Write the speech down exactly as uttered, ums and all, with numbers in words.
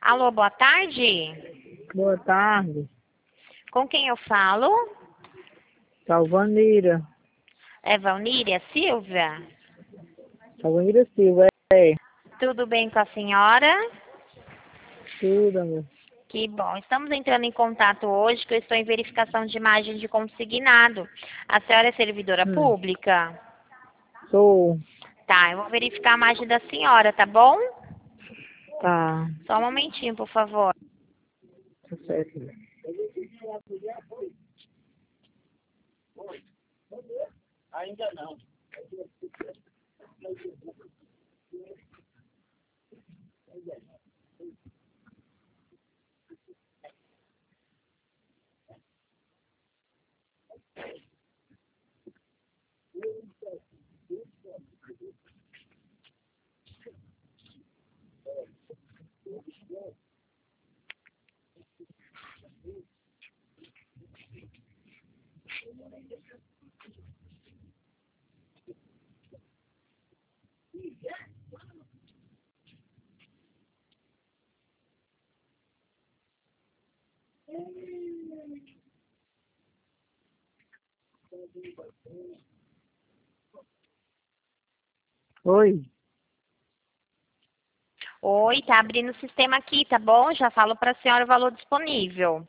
Alô, boa tarde. Boa tarde. Com quem eu falo? Salvanira. É Valníria Silva? Salvanira Silva, é. Tudo bem com a senhora? Tudo, amor. Que bom. Estamos entrando em contato hoje que eu estou em verificação de imagem de consignado. A senhora é servidora Hum. pública? Sou. Tá, eu vou verificar a imagem da senhora, tá bom? Tá. Só um momentinho, por favor. Tá certo. Ainda não. Oi. Oi, tá abrindo o sistema aqui, tá bom? Já falo para a senhora o valor disponível.